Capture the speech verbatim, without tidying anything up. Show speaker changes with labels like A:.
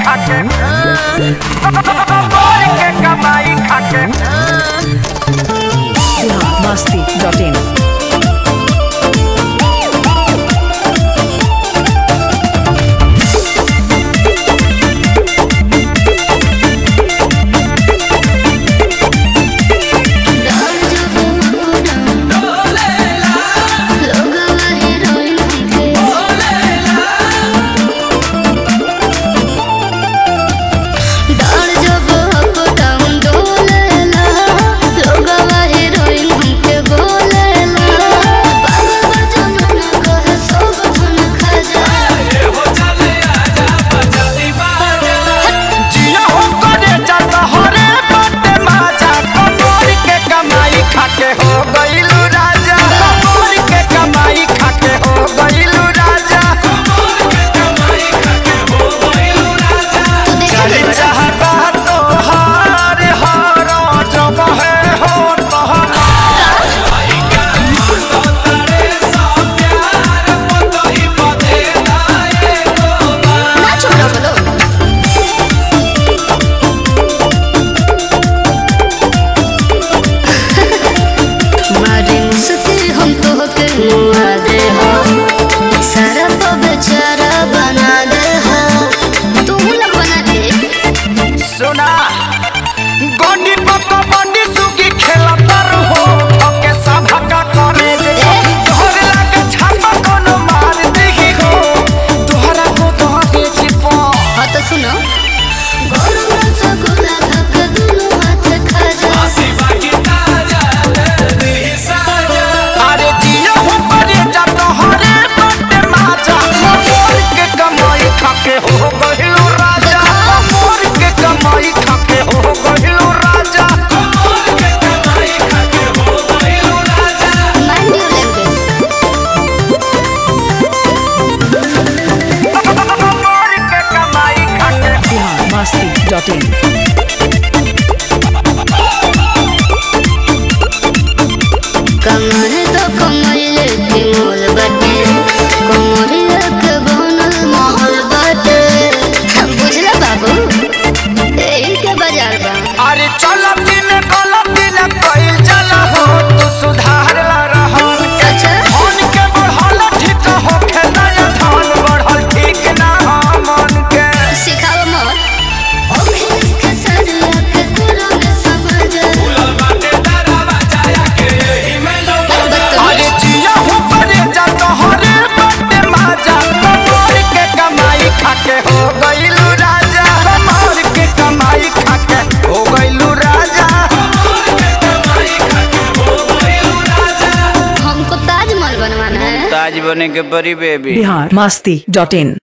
A: खाके कमर के कमाई खाके
B: मस्ती डॉट इन। Dot in.
C: कमर तो कमर के मोल बटे कमरिया के बनल महल बटे बुझला बाबू एही के बाजार बा।
A: अरे चल दिन गलत दिन कइल चला हो तू सुधार ला रहन
C: अच्छा
A: मन के बढ़ल ठीक हो खेला या धान बढ़ल ठीक ना मन के
C: सिखाव मत ओखे के सजला के तोरा में समझ फूलल बाटे तारा बजाया के एही में लोग
A: अरे जिया हो परे जा तोहरे बाटे माजा कमर के कमाई खाके हो गइलू राजा कमर के कमाई खाके हो गइलू राजा
C: कमाई खाके हो गइलू राजा। हमको ताजमहल बनवाना है।
A: ताज बने के परी बेबी।
B: बिहार मस्ती डॉट इन।